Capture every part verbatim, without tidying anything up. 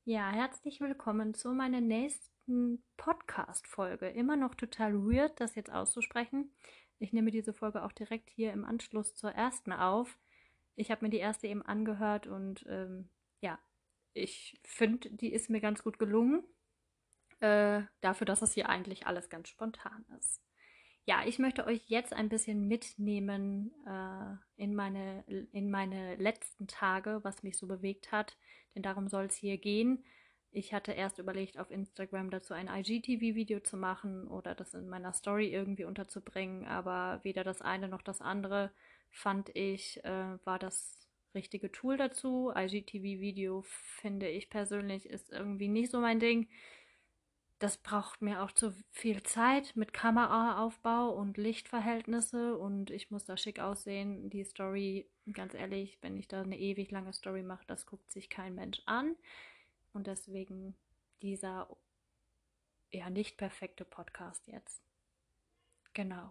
Ja, herzlich willkommen zu meiner nächsten Podcast-Folge. Immer noch total weird, das jetzt auszusprechen. Ich nehme diese Folge auch direkt hier im Anschluss zur ersten auf. Ich habe mir die erste eben angehört und ähm, ja, ich finde, die ist mir ganz gut gelungen. Äh, dafür, dass es hier eigentlich alles ganz spontan ist. Ja, ich möchte euch jetzt ein bisschen mitnehmen äh, in meine, in meine letzten Tage, was mich so bewegt hat, denn darum soll es hier gehen. Ich hatte erst überlegt, auf Instagram dazu ein I G T V-Video zu machen oder das in meiner Story irgendwie unterzubringen, aber weder das eine noch das andere fand ich, äh, war das richtige Tool dazu. I G T V-Video finde ich persönlich ist irgendwie nicht so mein Ding. Das braucht mir auch zu viel Zeit mit Kameraaufbau und Lichtverhältnisse und ich muss da schick aussehen. Die Story, ganz ehrlich, wenn ich da eine ewig lange Story mache, das guckt sich kein Mensch an. Und deswegen dieser eher nicht perfekte Podcast jetzt. Genau.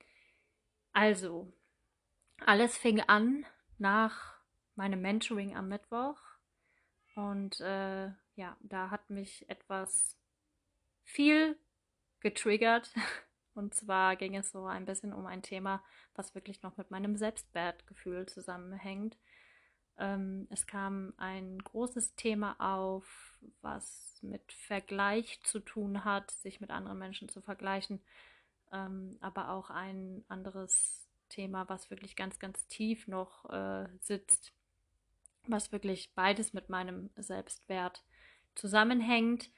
Also, alles fing an nach meinem Mentoring am Mittwoch und äh, ja, da hat mich etwas viel getriggert. Und zwar ging es so ein bisschen um ein Thema, was wirklich noch mit meinem Selbstwertgefühl zusammenhängt. Ähm, es kam ein großes Thema auf, was mit Vergleich zu tun hat, sich mit anderen Menschen zu vergleichen, ähm, aber auch ein anderes Thema, was wirklich ganz, ganz tief noch äh, sitzt, was wirklich beides mit meinem Selbstwert zusammenhängt.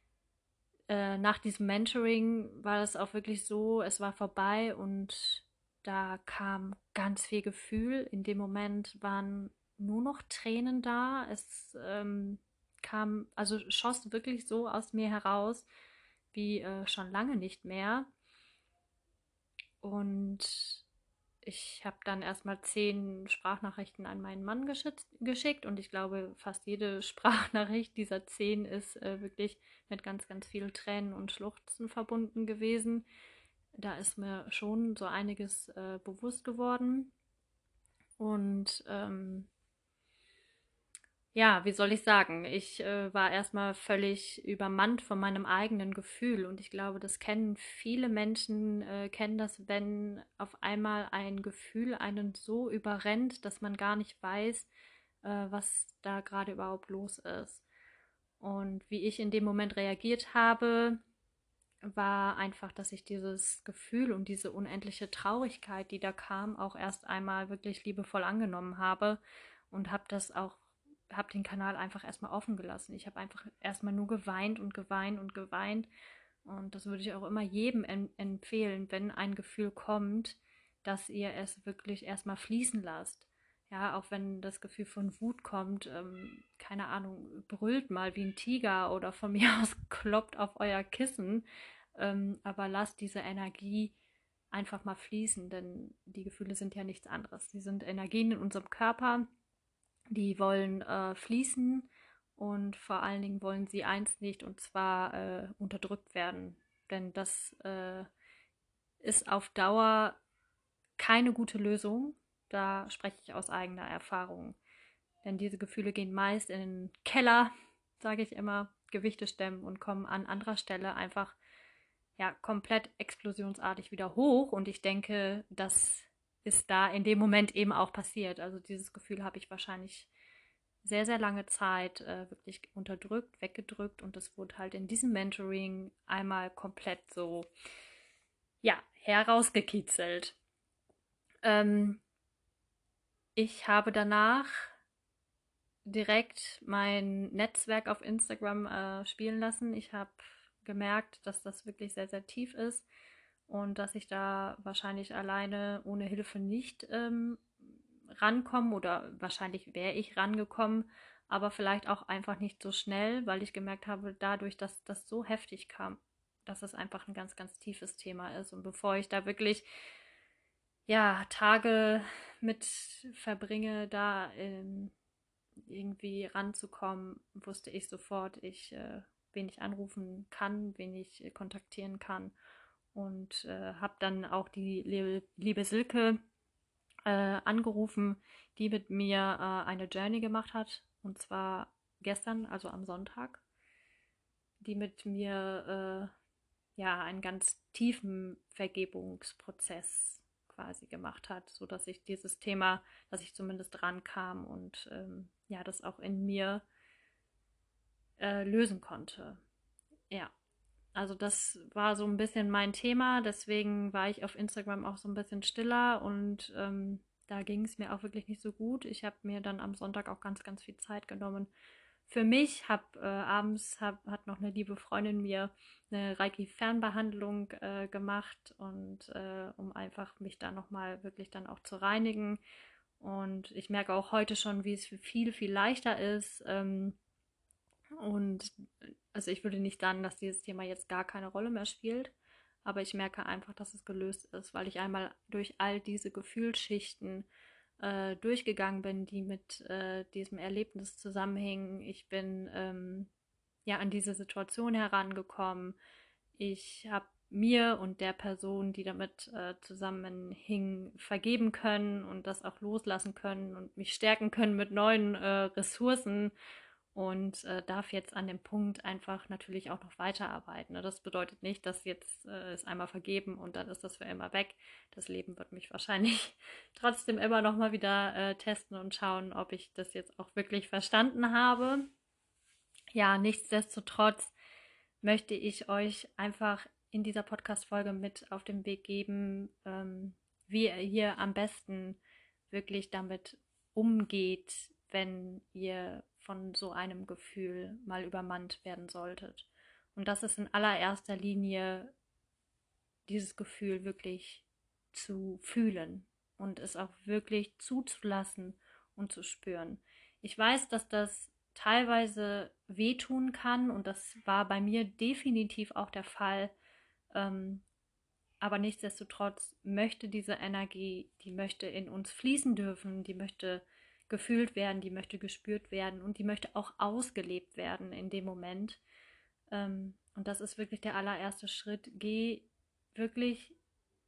Äh, nach diesem Mentoring war es auch wirklich so, es war vorbei und da kam ganz viel Gefühl. In dem Moment waren nur noch Tränen da. Es ähm, kam, also schoss wirklich so aus mir heraus wie äh, schon lange nicht mehr. Und ich habe dann erstmal zehn Sprachnachrichten an meinen Mann geschickt, geschickt und ich glaube, fast jede Sprachnachricht dieser zehn ist äh, wirklich mit ganz, ganz viel Tränen und Schluchzen verbunden gewesen. Da ist mir schon so einiges äh, bewusst geworden. Und ähm, ja, wie soll ich sagen? Ich äh, war erstmal völlig übermannt von meinem eigenen Gefühl und ich glaube, das kennen viele Menschen, äh, kennen das, wenn auf einmal ein Gefühl einen so überrennt, dass man gar nicht weiß, äh, was da gerade überhaupt los ist. Und wie ich in dem Moment reagiert habe, war einfach, dass ich dieses Gefühl und diese unendliche Traurigkeit, die da kam, auch erst einmal wirklich liebevoll angenommen habe und habe das auch, habe den Kanal einfach erstmal offen gelassen. Ich habe einfach erstmal nur geweint und geweint und geweint und das würde ich auch immer jedem em empfehlen, wenn ein Gefühl kommt, dass ihr es wirklich erstmal fließen lasst. Ja, auch wenn das Gefühl von Wut kommt, ähm, keine Ahnung, brüllt mal wie ein Tiger oder von mir aus kloppt auf euer Kissen, ähm, aber lasst diese Energie einfach mal fließen, denn die Gefühle sind ja nichts anderes. Sie sind Energien in unserem Körper, die wollen äh, fließen und vor allen Dingen wollen sie eins nicht, und zwar äh, unterdrückt werden. Denn das äh, ist auf Dauer keine gute Lösung. Da spreche ich aus eigener Erfahrung. Denn diese Gefühle gehen meist in den Keller, sage ich immer, Gewichte stemmen und kommen an anderer Stelle einfach ja komplett explosionsartig wieder hoch. Und ich denke, das ist da in dem Moment eben auch passiert. Also dieses Gefühl habe ich wahrscheinlich sehr, sehr lange Zeit äh, wirklich unterdrückt, weggedrückt und das wurde halt in diesem Mentoring einmal komplett so, ja, herausgekitzelt. Ähm, ich habe danach direkt mein Netzwerk auf Instagram äh, spielen lassen. Ich habe gemerkt, dass das wirklich sehr, sehr tief ist und dass ich da wahrscheinlich alleine ohne Hilfe nicht ähm, rankomme oder wahrscheinlich wäre ich rangekommen, aber vielleicht auch einfach nicht so schnell, weil ich gemerkt habe, dadurch, dass das so heftig kam, dass es einfach ein ganz, ganz tiefes Thema ist. Und bevor ich da wirklich ja, Tage mit verbringe, da ähm, irgendwie ranzukommen, wusste ich sofort, ich, äh, wen ich anrufen kann, wen ich äh, kontaktieren kann. Und äh, habe dann auch die liebe, liebe Silke äh, angerufen, die mit mir äh, eine Journey gemacht hat. Und zwar gestern, also am Sonntag, die mit mir äh, ja einen ganz tiefen Vergebungsprozess quasi gemacht hat, sodass ich dieses Thema, dass ich zumindest dran kam und ähm, ja, das auch in mir äh, lösen konnte. Ja, also das war so ein bisschen mein Thema, deswegen war ich auf Instagram auch so ein bisschen stiller und ähm, da ging es mir auch wirklich nicht so gut. Ich habe mir dann am Sonntag auch ganz, ganz viel Zeit genommen für mich. Hab äh, abends hab, hat noch eine liebe Freundin mir eine Reiki-Fernbehandlung äh, gemacht und äh, um einfach mich da nochmal wirklich dann auch zu reinigen. Und ich merke auch heute schon, wie es viel, viel leichter ist. Ähm, und also ich würde nicht sagen, dass dieses Thema jetzt gar keine Rolle mehr spielt, aber ich merke einfach, dass es gelöst ist, weil ich einmal durch all diese Gefühlsschichten äh, durchgegangen bin, die mit äh, diesem Erlebnis zusammenhängen. Ich bin ähm, ja an diese Situation herangekommen. Ich habe mir und der Person, die damit äh, zusammenhing, vergeben können und das auch loslassen können und mich stärken können mit neuen äh, Ressourcen und äh, darf jetzt an dem Punkt einfach natürlich auch noch weiterarbeiten. Ne? Das bedeutet nicht, dass jetzt äh, es einmal vergeben und dann ist das für immer weg. Das Leben wird mich wahrscheinlich trotzdem immer noch mal wieder äh, testen und schauen, ob ich das jetzt auch wirklich verstanden habe. Ja, nichtsdestotrotz möchte ich euch einfach in dieser Podcast-Folge mit auf den Weg geben, ähm, wie ihr hier am besten wirklich damit umgeht, wenn ihr von so einem Gefühl mal übermannt werden solltet. Und das ist in allererster Linie dieses Gefühl wirklich zu fühlen und es auch wirklich zuzulassen und zu spüren. Ich weiß, dass das teilweise wehtun kann und das war bei mir definitiv auch der Fall. Ähm, aber nichtsdestotrotz möchte diese Energie, die möchte in uns fließen dürfen, die möchte gefühlt werden, die möchte gespürt werden und die möchte auch ausgelebt werden in dem Moment. Ähm, und das ist wirklich der allererste Schritt. Geh wirklich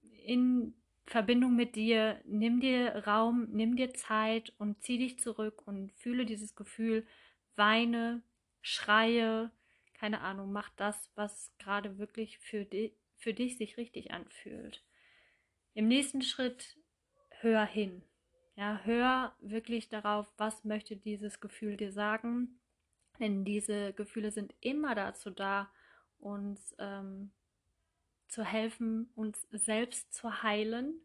in Verbindung mit dir, nimm dir Raum, nimm dir Zeit und zieh dich zurück und fühle dieses Gefühl, weine, schreie, keine Ahnung, mach das, was gerade wirklich für, di für dich sich richtig anfühlt. Im nächsten Schritt hör hin. Ja, hör wirklich darauf, was möchte dieses Gefühl dir sagen. Denn diese Gefühle sind immer dazu da, uns ähm, zu helfen, uns selbst zu heilen.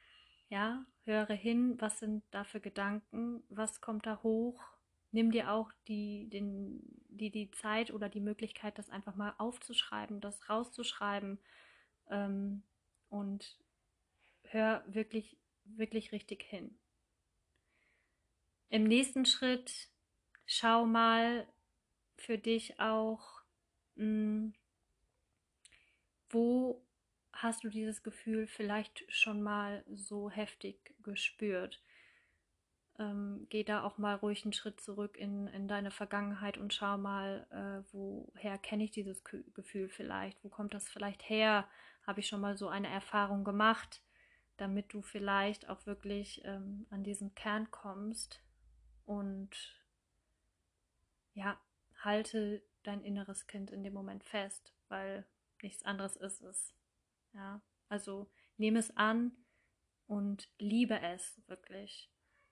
Ja, höre hin, was sind da für Gedanken, was kommt da hoch. Nimm dir auch die, den, die, die Zeit oder die Möglichkeit, das einfach mal aufzuschreiben, das rauszuschreiben ähm, und hör wirklich, wirklich richtig hin. Im nächsten Schritt schau mal für dich auch, mh, wo hast du dieses Gefühl vielleicht schon mal so heftig gespürt? Ähm, geh da auch mal ruhig einen Schritt zurück in, in deine Vergangenheit und schau mal, äh, woher kenne ich dieses Gefühl vielleicht? Wo kommt das vielleicht her? Habe ich schon mal so eine Erfahrung gemacht, damit du vielleicht auch wirklich ähm, an diesen Kern kommst und ja, halte dein inneres Kind in dem Moment fest, weil nichts anderes ist es. Ja, also nehme es an und liebe es wirklich.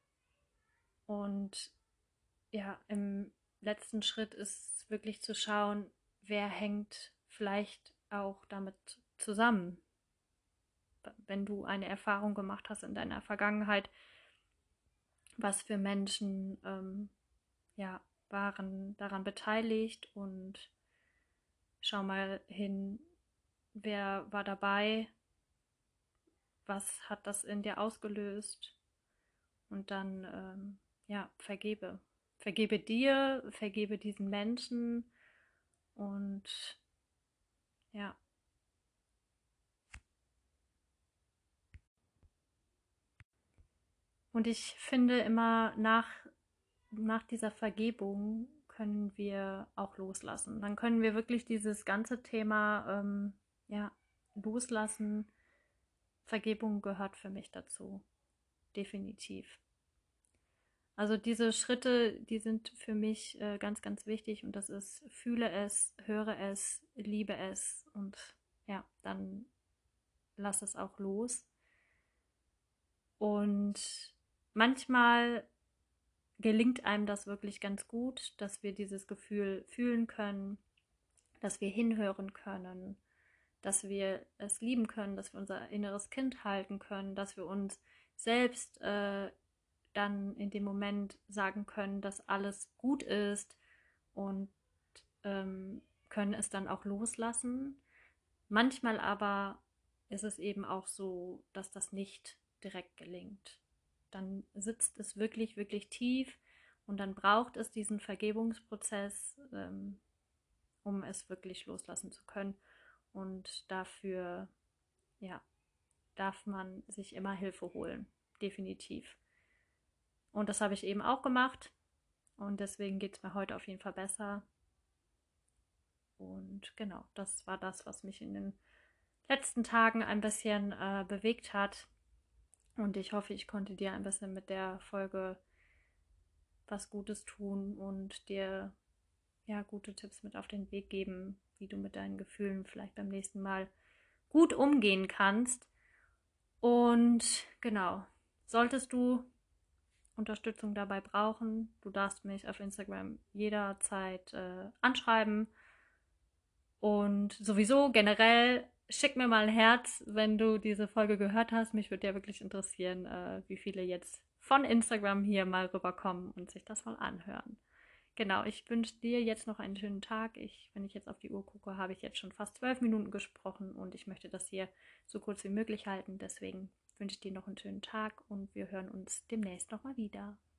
Und ja, im letzten Schritt ist wirklich zu schauen, wer hängt vielleicht auch damit zusammen. Wenn du eine Erfahrung gemacht hast in deiner Vergangenheit, was für Menschen ähm, ja, waren daran beteiligt und schau mal hin, wer war dabei, was hat das in dir ausgelöst und dann ähm, ja, vergebe. Vergebe dir, vergebe diesen Menschen und ja. Und ich finde immer nach, nach dieser Vergebung können wir auch loslassen. Dann können wir wirklich dieses ganze Thema ähm, ja, loslassen. Vergebung gehört für mich dazu. Definitiv. Also diese Schritte, die sind für mich äh, ganz, ganz wichtig und das ist, fühle es, höre es, liebe es und ja, dann lass es auch los. Und manchmal gelingt einem das wirklich ganz gut, dass wir dieses Gefühl fühlen können, dass wir hinhören können, dass wir es lieben können, dass wir unser inneres Kind halten können, dass wir uns selbst äh, dann in dem Moment sagen können, dass alles gut ist und ähm, können es dann auch loslassen. Manchmal aber ist es eben auch so, dass das nicht direkt gelingt. Dann sitzt es wirklich, wirklich tief und dann braucht es diesen Vergebungsprozess, ähm, um es wirklich loslassen zu können. Und dafür, ja, darf man sich immer Hilfe holen, definitiv. Und das habe ich eben auch gemacht und deswegen geht es mir heute auf jeden Fall besser. Und genau, das war das, was mich in den letzten Tagen ein bisschen äh, bewegt hat. Und ich hoffe, ich konnte dir ein bisschen mit der Folge was Gutes tun und dir ja gute Tipps mit auf den Weg geben, wie du mit deinen Gefühlen vielleicht beim nächsten Mal gut umgehen kannst. Und genau, solltest du Unterstützung dabei brauchen, du darfst mich auf Instagram jederzeit äh, anschreiben. Und sowieso generell schick mir mal ein Herz, wenn du diese Folge gehört hast. Mich würde ja wirklich interessieren, äh, wie viele jetzt von Instagram hier mal rüberkommen und sich das mal anhören. Genau, ich wünsche dir jetzt noch einen schönen Tag. Ich, wenn ich jetzt auf die Uhr gucke, habe ich jetzt schon fast zwölf Minuten gesprochen und ich möchte das hier so kurz wie möglich halten. Deswegen wünsche ich dir noch einen schönen Tag und wir hören uns demnächst nochmal wieder.